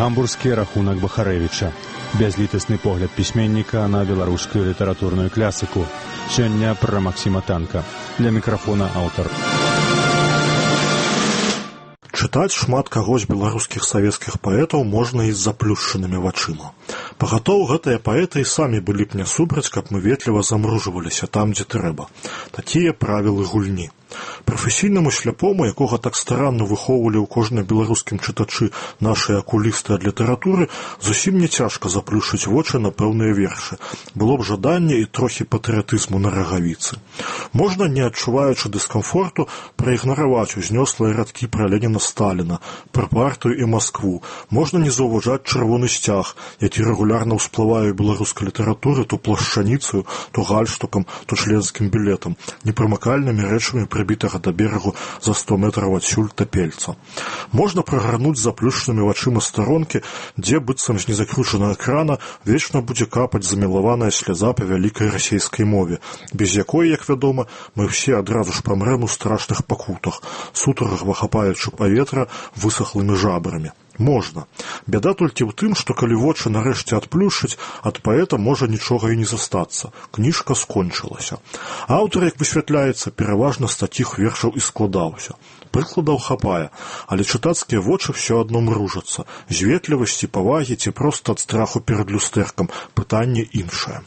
Гамбургскі рахунак Бахарэвіча. Бязлітасны погляд пісьменніка на беларускую літаратурную класіку. Сёння пра Максіма Танка. Для мікрафона аўтар. Чытаць шмат каго з беларускіх савецкіх паэтаў можна і з заплюшчанымі вачыма. Пагатоў, гэтыя паэты і самі былі б не супраць, каб мы ветліва замружваліся там, дзе трэба. Такія правілы гульні. Прафесійнаму сляпому, якога так старанна выхоўвалі ў кожнай беларускім чытачы нашыя акулісты ад літаратуры, зусім не цяжка заплюшчыць вочы на пэўныя вершы. Было б жаданне і трохі патрыятызму на рагавіцы. Можна, не адчуваючы дыскамфорту, праігнараваць узнёслыя радкі пра Леніна-Сталіна, пра партыю і Маскву. Можна не заўважаць чырвоны сцяг, які рэгулярна ўсплывае ў беларускай літаратуры то плашчаніцаю, то гальштукам, то членскім білетам, непрамакальнымі рэчамі прыбітага да берагу за 100 метраў адсюль тапельца. Можна прагарнуць заплюшчанымі вачыма старонкі, дзе, быццам з незакручанага крана, вечна будзе капаць замілаваная сляза па вялікай расейскай мове, без якой, як вядома, мы ўсе адразу ж памрэм у страшных пакутах, сутарах вахапаючы паветра высахлымі жабрамі. Можна. Бяда толькі ў тым, што калі вочы нарэшце адплюшчыць, ад паэта можа нічога і не застацца. Кніжка скончылася. Аўтар, як высвятляецца, пераважна з такіх вершаў і складаўся. Прыкладаў хапае, але чытацкія вочы ўсё адно мружацца. З ветлівасці, павагі ці проста ад страху перад люстэркам. Пытанне іншае.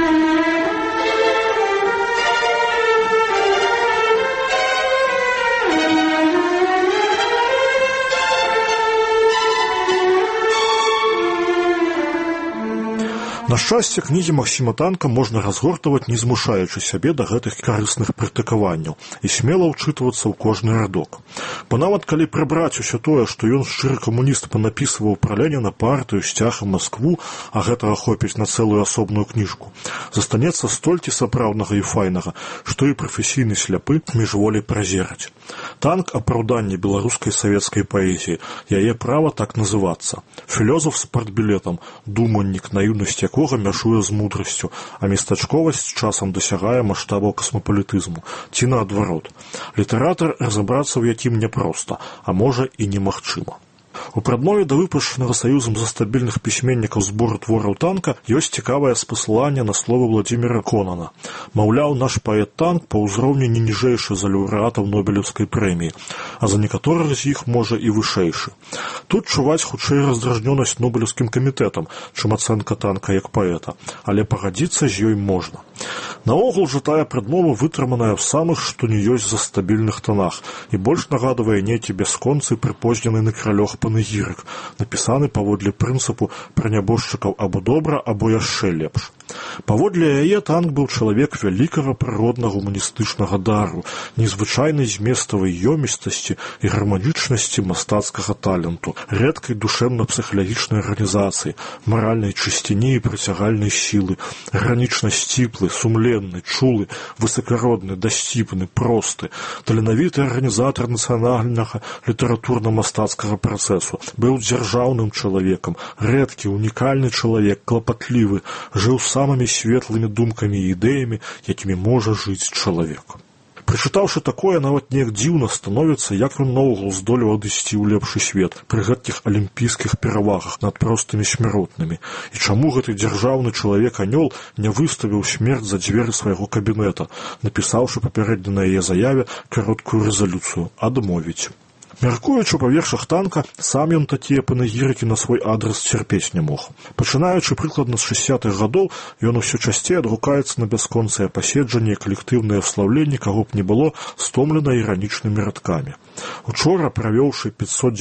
На шчасце, кнігі Максіма Танка можна разгортаваць, не змушаючы сябе да гэтых карысных практыкаванняў і смела ўчытвацца ў кожны радок. Бо нават калі прыбраць усё тое, што ён шчыры камуніст панапісваў пра Леніна, партыю, сцяг і Маскву, а гэтага хопіць на цэлую асобную кніжку, застанецца столькі сапраўднага і файнага, што і прафесійны сляпы міжволі празераць. Танк — апраўданне беларускай савецкай паэзіі, яе права так называцца. Філёзаф з партбілетам, думаннік, наіўнасць якога мяшуе з мудрасцю, а местачковасць часам дасягае маштабаў касмапалітызму, ці наадварот. Літаратар, разабрацца ў якім няпроста, а можа і немагчыма. У прадмове да выпушчанага Саюзам за стабільных пісьменнікаў збору твораў Танка ёсць цікавае спасыланне на словы Владзіміра Конана. Маўляў, наш паэт Танк па ўзроўні не ніжэйшы за лаўрэатаў Нобелеўскай прэміі, а за некаторых з іх, можа, і вышэйшы. Тут чуваць хутчэй раздражнёнасць Нобелеўскім камітэтам, чым ацэнка Танка як паэта, але пагадзіцца з ёй можна. Наогул жа тая прадмова вытрыманая ў самых што ні ёсць за стабільных тонах і больш нагадвае нейкі бясконцы прыпознены на кралёх панегірык, напісаны паводле прынцыпу пра нябожчыкаў або добра, або яшчэ лепш. Паводле яе Танк быў чалавек вялікага прыроднага гуманістычнага дару, незвычайнай зместавай ёмістасці і гарманічнасці мастацкага таленту, рэдкай душэўна-псіхалагічнай арганізацыі, маральнай чысціні і прыцягальнай сілы, гранічна сціплы, сумленны, чулы, высакародны, дасціпны, просты, таленавіты арганізатар нацыянальнага літаратурна-мастацкага працэсу, быў дзяржаўным чалавекам, рэдкі, унікальны чалавек, клапатлівы, жыў самымі светлымі думкамі і ідэямі, якімі можа жыць чалавек. Прачытаўшы такое, нават неяк дзіўна становіцца, як ён наогул здолеў адысці ў лепшы свет пры гэткіх алімпійскіх перавагах над простымі смяротнымі. І чаму гэты дзяржаўны чалавек-анёл не выставіў смерць за дзверы свайго кабінета, напісаўшы папярэдне на яе заяве кароткую рэзалюцыю «Адмовіць». Мяркуючы па вершах Танка, сам ён такія панегірыкі на свой адрас цярпець не мог. Пачынаючы прыкладна з 60-х гадоў, ён усё часцей адгукаецца на бясконцыя паседжанні і калектыўныя слаўленні, каго б не было, стомлена іранічнымі радкамі. Учора, правёўшы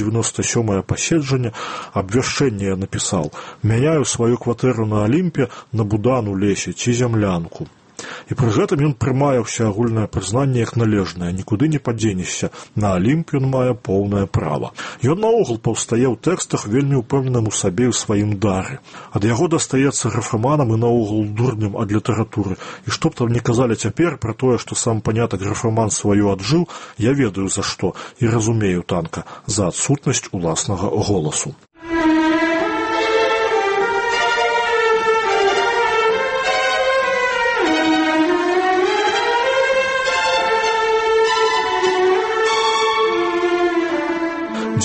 597-е паседжанне, абвяшчэнне напісаў: «Мяняю сваю кватэру на Алімпе на будан у лесе ці зямлянку». І пры гэтым ён прымае ўсеагульнае прызнанне як належнае, нікуды не падзенешся, на Алімп ён мае поўнае права. Ён наогул паўстае ў тэкстах вельмі ўпэўненым у сабе і ў сваім дары. Ад яго дастаецца графаманам і наогул дурням ад літаратуры. І што б там не казалі цяпер пра тое, што сам панятак графаман сваю аджыў, я ведаю за што і разумею Танка, за адсутнасць уласнага голасу.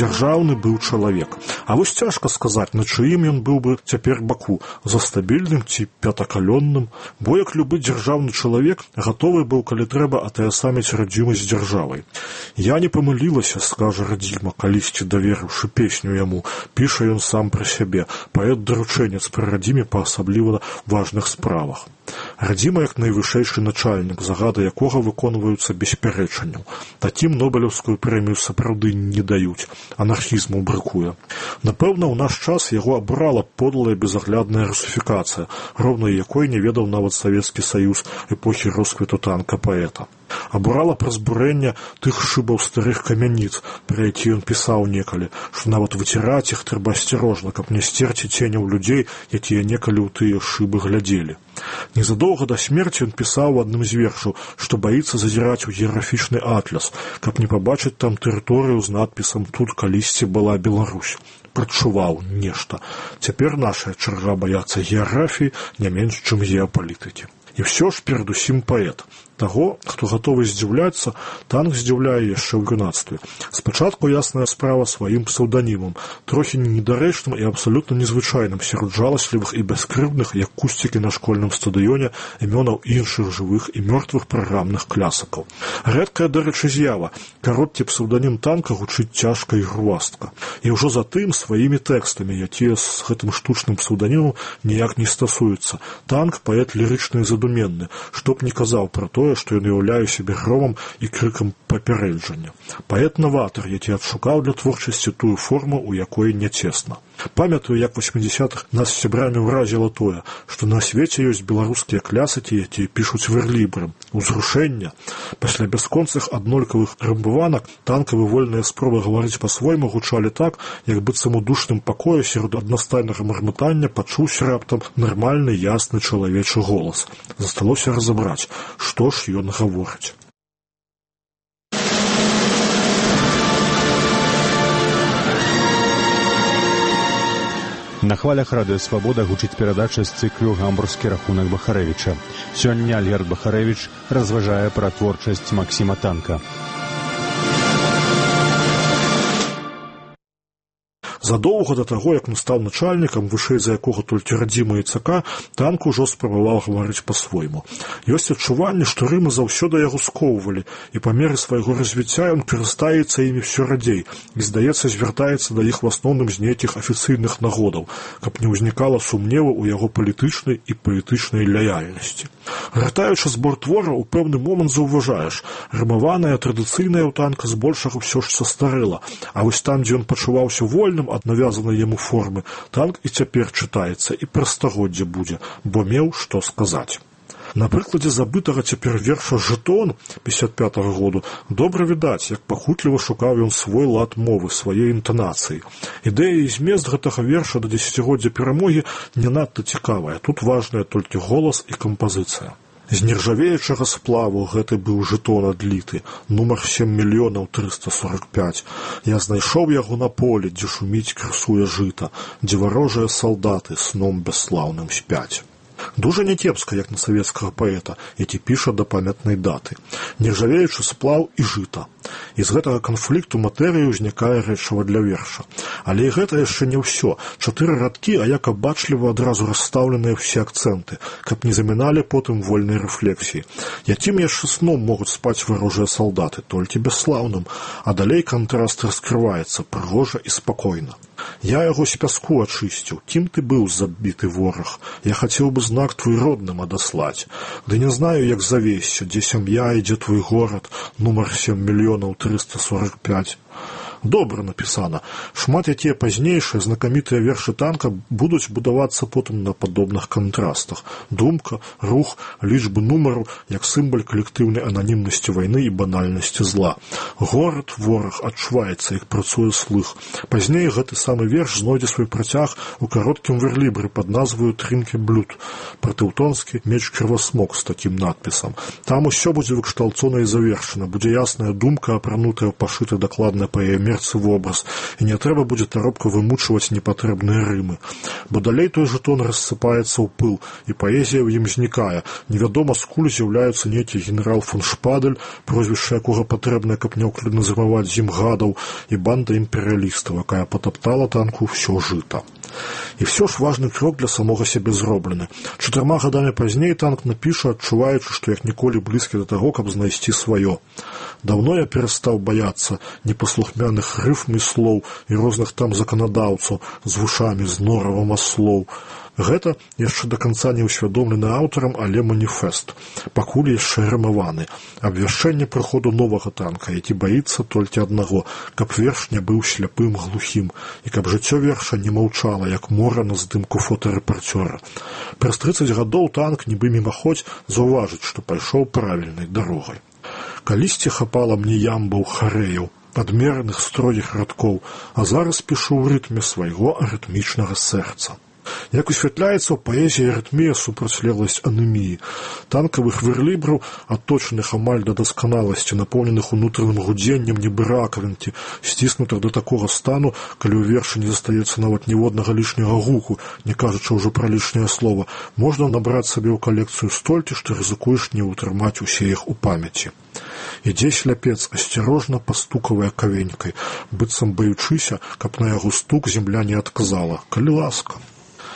дзяржаўны быў чалавек. А вось цяжка сказаць, на чыім ён быў бы цяпер баку, за стабільным ці пятакалённым, бо як любы дзяржаўны чалавек гатовы быў, калі трэба, атаясаміць радзіму з дзяржавай. «Я не памылілася», скажа радзіма, калісьці даверыўшы песню яму, піша ён сам пра сябе, паэт-даручэнец пры радзіме па асабліва важных справах. Радзіма як найвышэйшы начальнік, загады якога выконваюцца без пярэчанняў. Такім нобелеўскую прэмію сапраўды не даюць, анархізму бракуе. Напэўна, у наш час яго абурала подлая безаглядная русіфікацыя, роўнай якой не ведаў нават Савецкі Саюз эпохі росквіту танка паэта. Абурала праз бурэнне тых шыбаў старых камяніц, пра які ён пісаў некалі, што нават выціраць іх трэба асцярожна, каб не сцерці ценяў людзей, якія некалі ў тыя шыбы глядзелі. Незадоўга да смерці ён пісаў у адным з вершаў, што баіцца зазіраць у геаграфічны атлас, каб не пабачыць там тэрыторыю з надпісам «Тут калісьці была Беларусь». Прачуваў нешта. Цяпер нашая чарга баяцца геаграфіі не менш, чым геапалітыкі. І ўсё ж перадусім паэт. Таго, хто гатовы здзіўляцца, танк здзіўляе яшчэ ў юнацтве. Спачатку ясная справа сваім псеўданімам, трохі недарэчным і абсалютна незвычайным сярод жаласлівых і бяскрыўдных, як кусцікі на школьным стадыёне, імёнаў іншых жывых і мёртвых праграмных клясыкаў. Рэдкая, дарэчы, з'ява. Кароткі псеўданім танка гучыць цяжка і грувастка. І ўжо затым сваімі тэкстамі, якія з гэтым штучным псеўданімам ніяк не стасуюцца. Танк – паэт лірычны і задуменны, што б не казаў пра тое, што ён уяўляе сябе громам і крыкам папярэджання. Паэт-наватар, які адшукаў для творчасці тую форму, у якой не цесна. Памятаю, як 80-х нас з сябрамі ўразіла тое, што на свеце ёсць беларускія клясыкі, якія пішуць верлібрам. Узрушэння. Пасля бясконцых аднолькавых рымбаванак танкавы вольныя спробы гаварыць па-свойму гучалі так, як быццам у душным пакоі сярод аднастайнага мармытання пачуўся раптам нармальны, ясны чалавечы голас. Засталося разабраць, што ж ён гаворыць. На хвалях радыё «Свабода» гучыць перадача з цыклю «Гамбургскі рахунак Бахарэвіча». Сёння Альгерд Бахарэвіч разважае пра творчасць Максіма Танка. Задоўга да таго, як ён стаў начальнікам, вышэй за якога толькі радзіма і ЦК, танк ужо спрабаваў гаварыць па-свойму. Ёсць адчуванне, што рымы заўсёды яго скоўвалі, і па меры свайго развіцця ён перастаецца імі ўсё радзей, і, здаецца, звяртаецца да іх в асноўным з нейкіх афіцыйных нагодаў, каб не ўзнікала сумневу ў яго палітычнай і палітычнай лаяльнасці. Гратаючы збор твора, у пэўны момант заўважаеш, рымаваная, традыцыйная ў танка збольшага ўсё ж састарэла, а вось там, дзе ён пачуваўся вольным ад навязанай яму формы, танк і цяпер чытаецца і пра стагоддзе будзе, бо меў што сказаць. На прыкладзе забытага цяпер верша «Жэтон» 55-го году добра відаць, як пахутліва шукаў ён свой лад мовы, свае інтанацыі. Ідэя і змест гэтага верша да дзесяцігоддзя перамогі не надта цікавая, тут важная толькі голас і кампазіцыя. З нержавеючага сплаву гэты быў жэтон адліты, нумар 7 345. Я знайшоў яго на полі, дзе шуміць красуе жыта, дзе варожыя салдаты сном бясслаўным спяць. Дужа някепска, як на савецкага паэта, які піша да памятнай даты. Нержавеючы сплаў і жыта. І з гэтага канфлікту матэрыі ўзнікае рэчыва для верша. Але і гэта яшчэ не ўсё. 4 радкі, а як абачліва адразу расстаўленыя ўсе акцэнты, каб не заміналі потым вольнай рэфлексіі. Якім яшчэ сном могуць спаць варожыя салдаты, толькі бясслаўным, а далей кантраст раскрываецца прыгожа і спакойна. Я яго з пяску ачысціў. Кім ты быў, забіты вораг? Я хацеў бы знак твой родным адаслаць. Ды не знаю, як завесься, дзе сям'я і дзе твой горад, нумар 7 345. Добра напісана. Шмат якія пазнейшыя знакамітыя вершы танка будуць будавацца потым на падобных кантрастах. Думка, рух, лічбы нумару, як сімвал калектыўнай ананімнасці вайны і банальнасці зла. Горад, вораг, адчуваецца, як працуе слых. Пазней гэты самы верш знойдзе свой працяг у кароткім верлібры пад назваю «Трынкі блюд». Пратэўтонскі меч крывасмок з такім надпісам. Там усё будзе выкшталцона і завершана. Будзе ясная думка, апранутая ў пашытай дакладнай паэме сэрцы вобраз, і не трэба будзе таропка вымучваць непатрэбныя рымы. Бо далей той жэтон рассыпаецца ў пыл, і паэзія ў ім знікае. Невядома, скуль з'яўляецца нейкі генерал фон Шпадель, прозвішча якога патрэбнае, каб няўклідна зрымаваць з ім гадаў, і банда імперыялістаў, якая патаптала танку ўсё жыта. І все ж важны крок для самога сябе зроблены. 4 гадамі пазней танк напіша, адчуваючы, што як ніколі блізкі да таго, каб знайсці сваё. Даўно я перастаў баяцца непаслухмяных рыфм і слоў і розных там заканадаўцаў з вушамі, з норавам аслоў. Гэта яшчэ да канца не ўсвядомлены аўтарам, але маніфест, пакуль яшчэ рымаваны. Абвяшчэнне прыходу новага танка, які баіцца толькі аднаго, каб верш не быў сляпым, глухім, і каб жыццё верша не маўчала, як мора на здымку фотарэпарцёра. Праз 30 гадоў танк, нібы мімаходзь, заўважыць, што пайшоў правільнай дарогай. Калісьці хапала мне ямбаў харэяў, адмераных строгіх радкоў, а зараз пішу ў рытме свайго арытмічнага сэрца. Як высвятляецца, у паэзіі арытмія супрацьлегласць анеміі. Танкавых верлібраў, адточаных амаль да дасканаласці, напоўненых унутраным гудзеннем, нібы ракавінкі, сціснутых да такога стану, калі ў вершы не застаецца нават ніводнага лішняга гуку, не кажучы ўжо пра лішняе слова, можна набраць сабе ў калекцыю столькі, што рызыкуеш не ўтрымаць усе іх у памяці. Ідзе сляпец, асцярожна пастукавае кавенькай, быццам баючыся, каб на яго стук зямля не адказала. Калі ласка.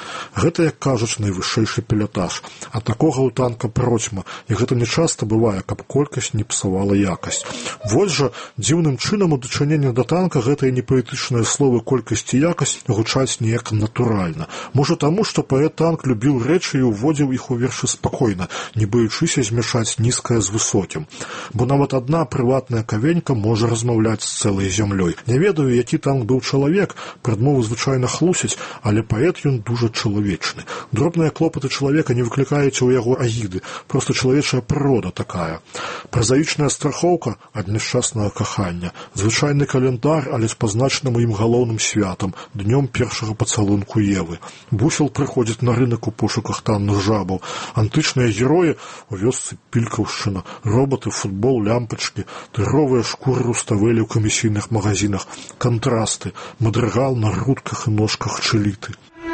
Гэта, як кажуць, найвышэйшы пілятаж. А такога ў танка процьма, і гэта не часта бывае, каб колькасць не псавала якасць. Вось жа, дзіўным чынам у дачыненні да танка гэтыя непаэтычныя словы колькасць і якасць гучаць неяк натуральна. Можа таму, што паэт-танк любіў рэчы і уводзіў іх у вершы спакойна, не баючыся змяшаць нізкае з высокім. Бо нават адна прыватная кавенька можа размаўляць з цэлай зямлёй. Не ведаю, які танк быў чалавек, прадмовы звычайна хлусяць, але паэт ён дужа чалавечны. Дробныя клопаты чалавека не выклікаюць у яго агіды, проста чалавечая прырода такая. Празаічная страхоўка ад няшчаснага кахання, звычайны календар, але з пазначаным ім галоўным святам, днём першага пацалунку Евы. Бусел прыходзіць на рынак у пошуках танных жабаў. Антычныя героі у вёсцы Пількаўшчына, роботы, футбол, лямпачкі, тыровыя шкуры руставелі ў камісійных магазинах, кантрасты, мадрыгал на грудках і ножках чыліты.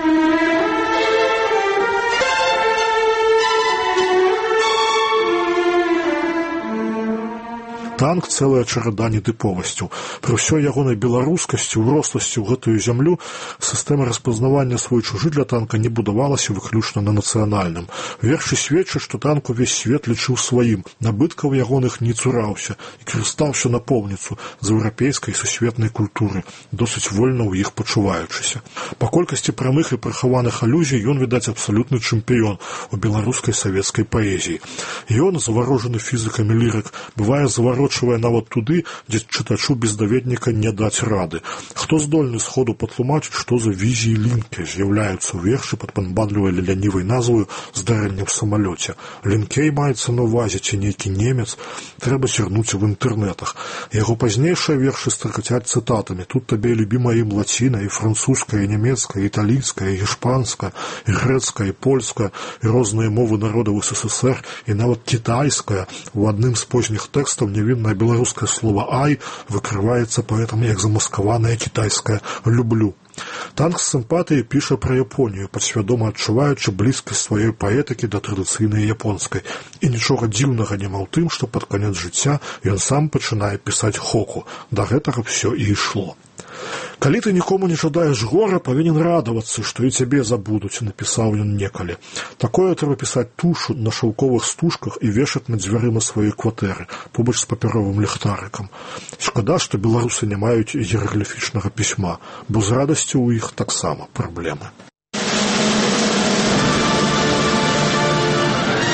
Танк цэлая чарада нетыповасцяў. Пры ўсёй ягонай беларускасці, уросласці ў гэтую зямлю сістэма распазнавання свой-чужы для танка не будавалася выключна на нацыянальным. Вершы сведчаць, што танк увесь свет лічыў сваім, набыткаў ягоных не цураўся і карыстаўся напоўніцу з еўрапейскай сусветнай культуры, досыць вольна ў іх пачуваючыся. Па колькасці прамых і прыхаваных алюзій ён, відаць, абсалютны чэмпіён у беларускай савецкай паэзіі. Ён, заварожаны фізікамі лірык, бывае заварочвае нават туды, дзе чытачу без даведніка не даць рады. Хто здольны сходу патлумачыць, што за візіі лінкей з'яўляюцца ў вершы пад падбадлівай лянівай назваю «Здарэнне в самалёце». Лінкей маецца на ўвазе ці нейкі немец, трэба зірнуць в інтэрнетах. Яго пазнейшыя вершы стракацяць цытатамі. Тут табе любімая ім лаціна, і французская, і нямецкая, і італійская, і гішпанская, і грэцкая, і польская, і розныя мовы народаў СССР, і нават кітайская. У адным з позніх тэкстаў невіннае беларускае слова «ай» выкрываецца паэтам як замаскаванае кітайскае «люблю». Танк з сімпатыяй піша пра Японію, падсвядома адчуваючы блізкасць сваёй паэтыкі да традыцыйнай японскай. І нічога дзіўнага няма ў тым, што пад канец жыцця ён сам пачынае пісаць хоку. Да гэтага ўсё і ішло. Калі ты нікому не жадаеш гора, павінен радавацца, што і цябе забудуць, напісаў ён некалі. Такое трэба пісаць тушу на шаўковых стужках і вешаць над дзвярыма сваёй кватэры, побач з папяровым ліхтарыкам. Шкада, што беларусы не маюць іерагліфічнага пісьма, бо з радасцю ў іх таксама праблемы.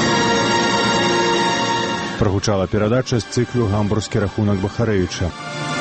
Прагучала перадача з цыклу «Гамбургскі рахунак Бахарэвіча».